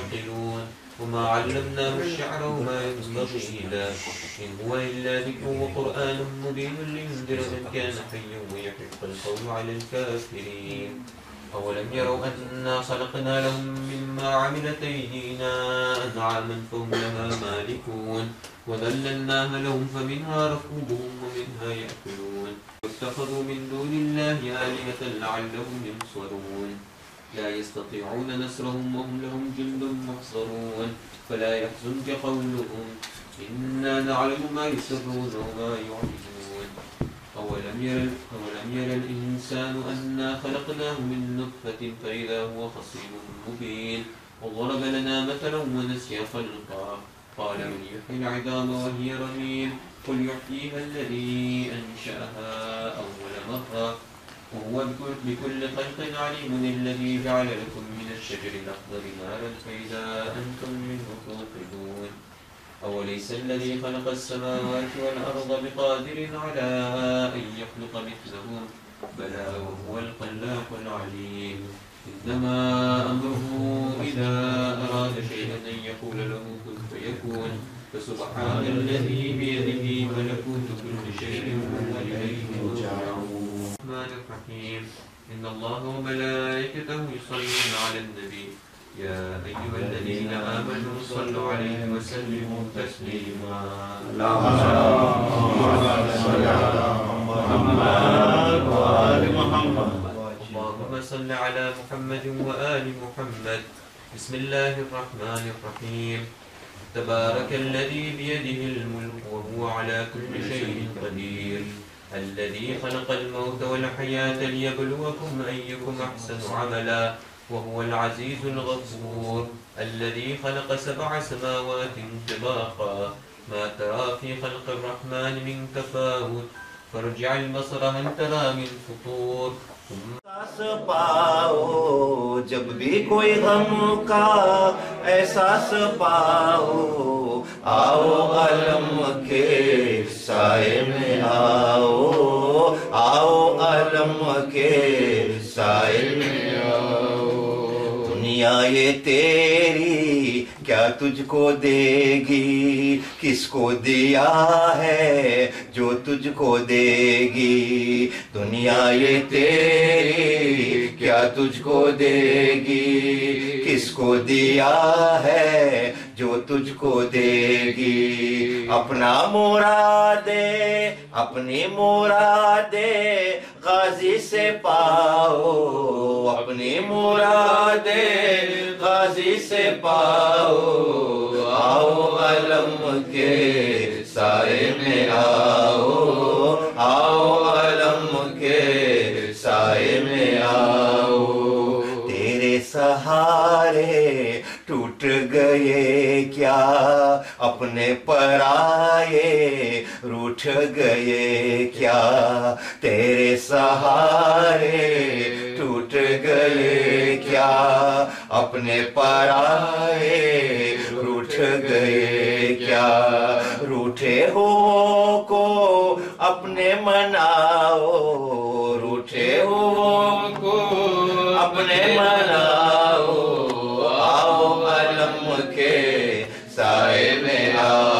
يعقلون وما علمناه الشعر وما ينبغي له إن هو إلا ذكر وقرآن مبين لينذر من كان حيا ويحق القول على الكافرين أولم يروا أنا خلقنا لهم مما عملت أيدينا أنعاما فهم لها مالكون وذللناها لهم فمنها ركوبهم ومنها يأكلون واتخذوا من دون الله آلهة لعلهم ينصرون لا يستطيعون نصرهم وهم لهم جند محصرون فلا يحزنك قولهم إنا نعلم ما يسرون وما يعلنون أولم ير الإنسان أنا خلقناه من نطفة فإذا هو خصيم مبين وضرب لنا مثلا ونسي خلقه قال من يحيي العظام وهي رميم قل يحييها الذي أنشأها أول مرة وهو بكل خلق عليم الذي جعل لكم من الشجر الأخضر نارا فإذا أنتم منه توقدون أوليس الذي خلق السماوات والأرض بقادر على أن يخلق مثلهم بلى وهو الخلاق العليم إنما أمره إذا أراد شيئا أن يقول له كن فيكون فسبحان الذي بيده ملكوت كل شيء وإليه ترجعون الرحمن الرحيم إن الله وملائكته يصلون على النبي يا أيها الذين آمنوا صلوا عليه وسلموا تسليما اللهم صل على محمد وآل محمد اللهم صل على محمد وآل محمد بسم الله الرحمن الرحيم تبارك الذي بيده الملك وهو على كل شيء قدير الذي خلق الموت والحياة ليبلوكم أيكم أحسن عملا وهو العزيز الغفور الذي خلق 7 سماوات طباقا ما ترى في خلق الرحمن من تفاوت فارجع البصر هل ترى من فطور احساس پاؤ جب بھی کوئی غم کا احساس پاؤ آؤ علم کے سائے میں آؤ آؤ علم کے سائے میں آؤ دنیا یہ تیری کیا تجھ کو دے گی کس کو دیا ہے جو تجھ کو دے گی دنیا یہ تیری کیا تجھ کو دے گی کس کو دیا ہے جو تجھ کو دے گی اپنا مرادے اپنی مرادے غازی سے پاؤ اپنی مرادے غازی سے پاؤ آؤ علم کے سائے میں آؤ آؤ علم کے سائے میں آؤ تیرے سہارے ٹوٹ گئے کیا اپنے پرائے روٹھ گئے کیا تیرے سہارے ٹوٹ گئے کیا اپنے پرائے روٹھ گئے کیا روٹھے ہو کو اپنے مناؤ روٹھے ہو کو اپنے مناؤ آؤ علم کے سائے میں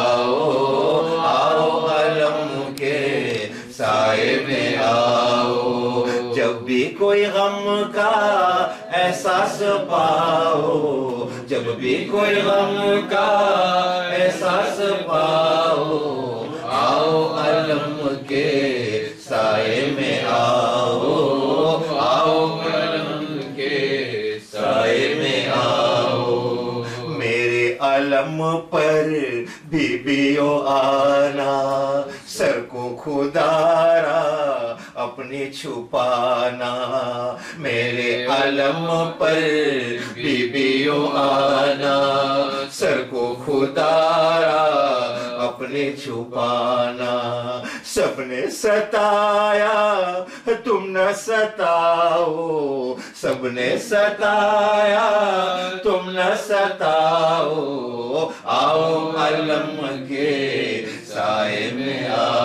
آؤ آؤ علم کے سائے میں آؤ جب بھی کوئی غم کا احساس پاؤ جب بھی کوئی غم کا احساس پاؤ آؤ علم کے سائے میں آؤ آؤ علم کے سائے میں آؤ میرے علم پر بیبیوں آنا سر کو خدارا اپنی چھپانا میرے علم پر بیبیوں آنا سر کو خدارا اپنے چھپانا سب نے ستایا تم نہ ستاؤ سب نے ستایا تم نہ ستاؤ آؤ علم کے سائے میں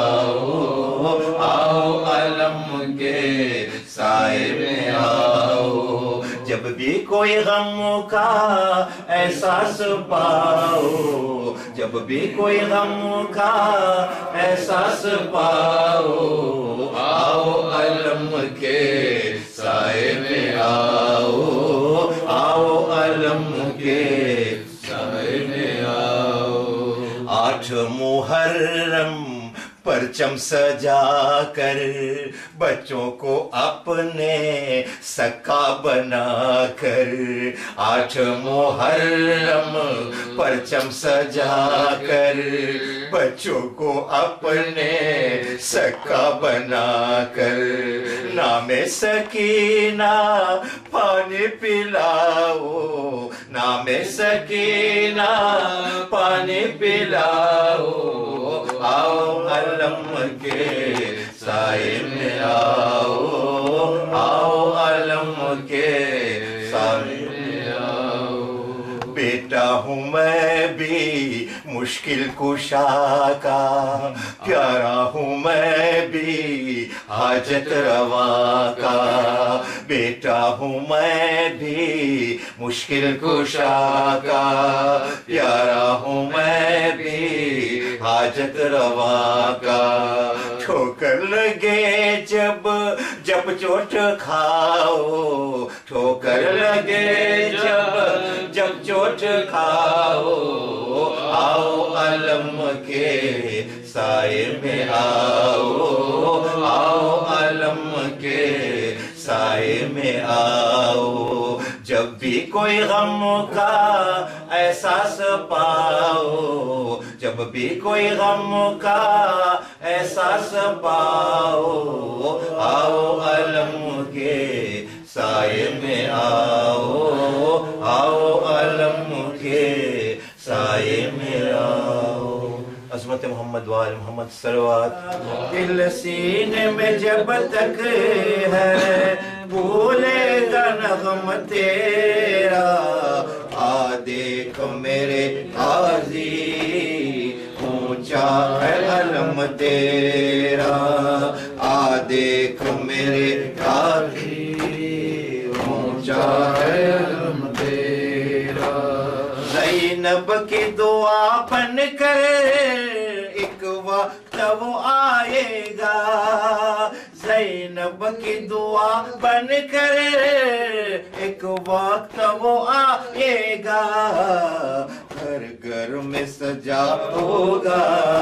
آؤ آؤ علم کے سائے میں آؤ جب بھی भी कोई गम का एहसास पाओ, जब भी कोई गम का एहसास पाओ, आओ अलम के साए में आओ, आओ अलम के साए में आओ। 8 मुहर्रम परचम सजा कर बच्चों को अपने सका बना कर, 8 मुहर्रम परचम सजा कर बच्चों को अपने सका बना कर, नामे सकीना पानी पिलाओ, नामे सकीना पानी पिलाओ, आओ अलम के साए में आओ, आओ अलम के साए में आओ। बेटा हूँ मैं भी मुश्किल कुशा का, प्यारा हूँ मैं भी हाजत रवा का, बेटा हूँ मैं भी मुश्किल कुशा का, प्यारा हूँ मैं भी हाजत रवा का। ठोकर लगे जब जब चोट खाओ, ठोकर लगे जब जब चोट खाओ, आओ अलम के साए में आओ, आओ अलम के साए में आओ। जब भी कोई गम का एहसास पाओ, जब भी कोई गम का एहसास पाओ, आओ अलम के साए में आओ, आओ अलम के साए में आओ। अज़मत मोहम्मद वाल मोहम्मद सलवात। दिल सीने में जब तक है भूलेगा नग़म तेरा, आ देख मेरे गाज़ी ऊंचा है अलम तेरा, आ देख मेरे गाज़ी ऊंचा है अलम तेरा। ज़ैनब की दुआ बन कर एक वक्त वो आएगा, ज़ैनब की दुआ बन कर एक वक्त वो आएगा, घर घर में सजा होगा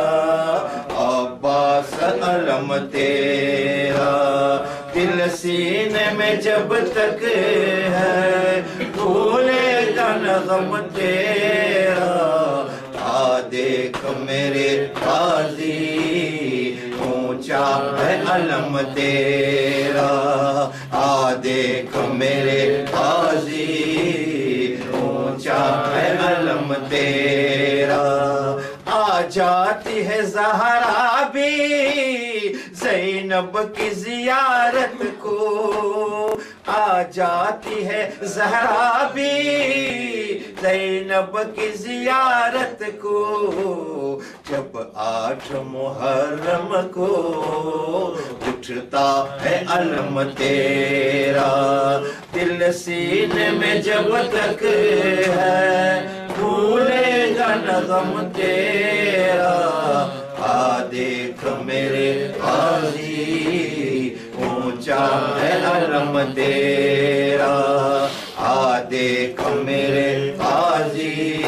अब्बास अलम तेरा। दिल सीने में जब तक है भूलेगा नग़म तेरा, आ देख मेरे गाज़ी ऊंचा है अलम तेरा, आ देख मेरे गाज़ी ऊंचा है अलम तेरा। आ जाती है ज़हरा भी ज़ैनब की ज़ियारत को, आ जाती है ज़हरा भी ज़ैनब की ज़ियारत को, जब 8 मुहर्रम को उठता है अलम तेरा। दिल सीने में जब तक है भूलेगा नग़म तेरा, आ देख मेरे गाज़ी ऊंचा है अलम तेरा, आ देख मेरे गाज़ी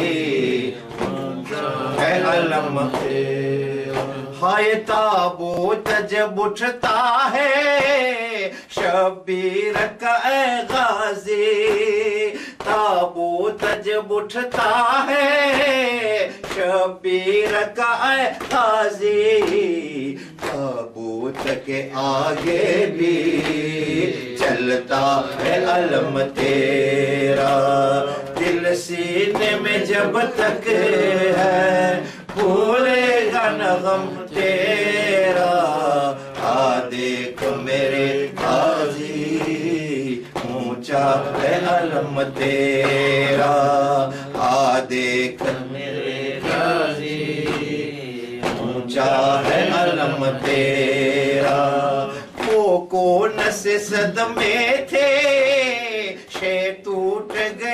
ऊंचा है अलम तेरा। हाय ताबूत जब उठता है शबीर का ऐ गाज़ी, ताबूत जब उठता है शबीर का ऐ गाज़ी, ताबूत के आगे भी चलता है अलम तेरा। दिल सीने में जब तक है भूलेगा नग़म तेरा, आ देख मेरे गाज़ी ऊंचा है अलम तेरा, आ देख मेरे गाज़ी ऊंचा है अलम तेरा। वो कौन से सदमे थे शेतू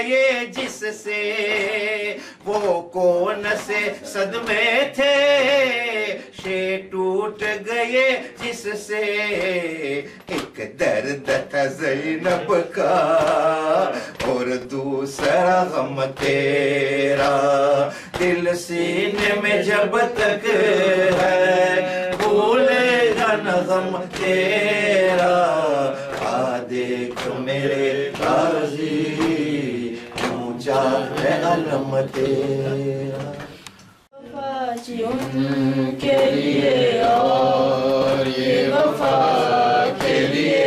گئے جس سے وہ کون سے صدمے تھے شے ٹوٹ گئے جس سے ایک درد تھا زینب کا اور دوسرا غم تیرا دل سینے میں جب تک ہے بھولے گا نہ غم تیرا دیکھ میرے غازی اونچا ہے علم تیرا وفاتی ان کے لیے اور یہ وفا کے لیے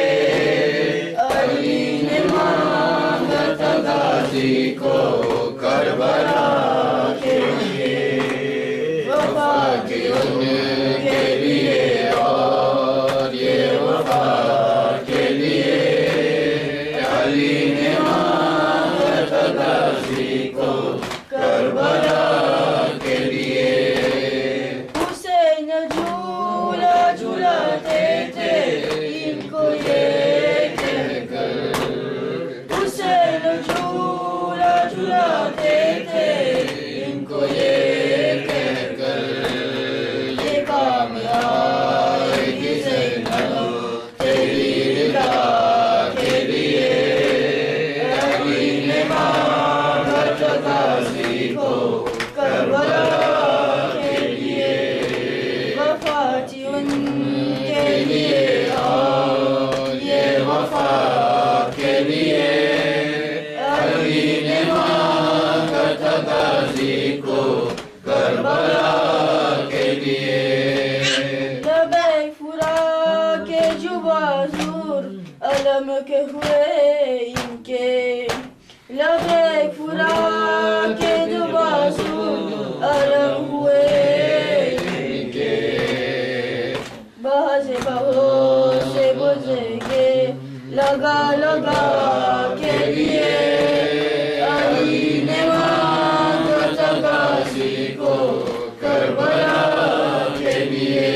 علی نے مانگا تھا غازی کو کربلا کے لیے وفاتی ان کے لیے اور یہ وفا کے لیے علی نے مانگا تھا غازی کو کربلا کے لیے حسین جھولا جھولاتے تھے ان کو یہ کہہ کر حسین جھولا جھولاتے تھے ان کو یہ کہہ کر یہ کام آئے گی زینب تیری رضا کے لیے علی نے مانگا تھا غازی کو کربلا کے لیے وفاتی ان کے لیے اور یہ وفا کے لیے علی نے مانگا تھا غازی کو کربلا کے لیے لبیک فرا کے جو بازور علم کے ہوئے ان کے لبیک فرا کے جو بازور علم ہوئے ان کے بہت سے بزرگے لگا لگا کے لیے علی نے مانگا تھا غازی کو کربلا کے لیے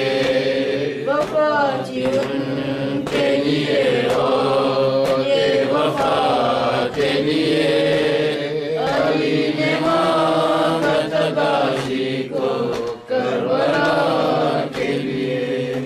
وفاتی ان کے لیے اور یہ وفا کے لیے علی نے مانگا تھا غازی کو کربلا کے لیے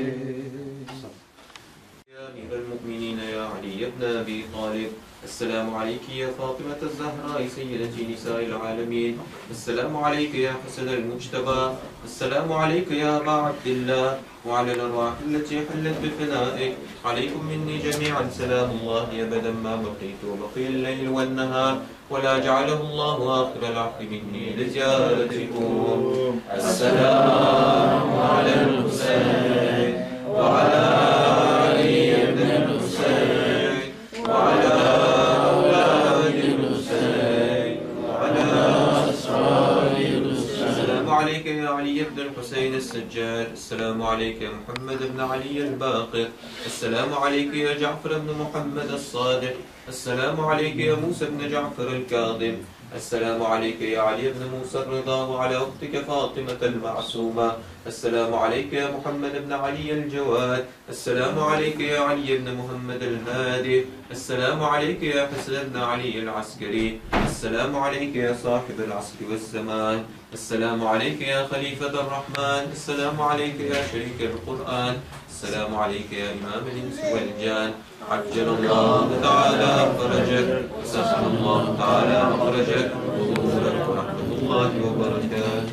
يا أمير المؤمنين يا علي بن أبي طالب السلام عليك يا فاطمة الزهراء سيدة نساء العالمين السلام عليك يا حسن المجتبى السلام عليك يا أبا عبد الله وعلى الأرواح التي حلت بفنائك عليكم مني جميعا سلام الله أبدا ما بقيت وبقي الليل والنهار ولا جعله الله آخر العهد مني لزيارتكم السلام على الحسين وعلى علي بن الحسين وعلى أولاد الحسين وعلى أصحاب الحسين السلام عليك يا علي بن الحسين السجاد السلام عليك يا محمد بن علي الباقر السلام عليك يا جعفر بن محمد الصادق السلام عليك يا موسى بن جعفر الكاظم السلام عليك يا علي بن موسى الرضا وعلى أختك فاطمة المعصومة السلام عليك يا محمد بن علي الجواد السلام عليك يا علي بن محمد الهادي السلام عليك يا حسن بن علي العسكري السلام عليك يا صاحب العصر والزمان السلام عليك يا خليفة الرحمن السلام عليك يا شريك القرآن السلام عليك يا إمام الإنس والجان عجل الله تعالى فرجك وسهل الله تعالى مخرجك وظهورك ورحمة الله وبركاته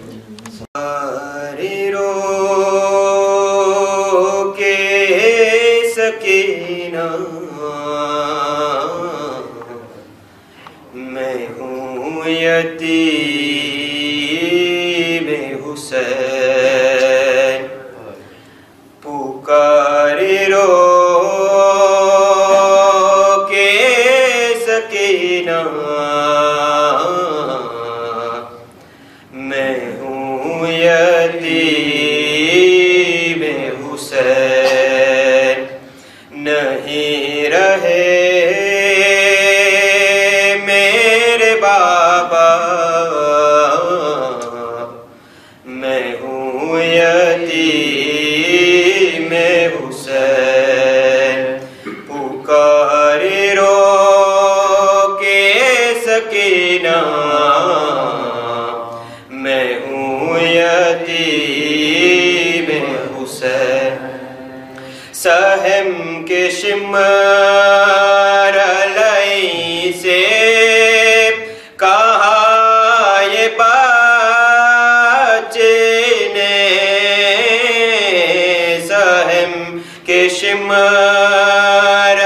رو کے سکینہ میں ہوں یتیم حسین پکاری رو کے سکینہ میں ہوں یتیم حسین نہیں رہے میرے بابا میں ہوں یتیم حسین پکاری رو کے سکینہ سہم کے شمر علی سے کہا یہ بچے نے سہم کے شمر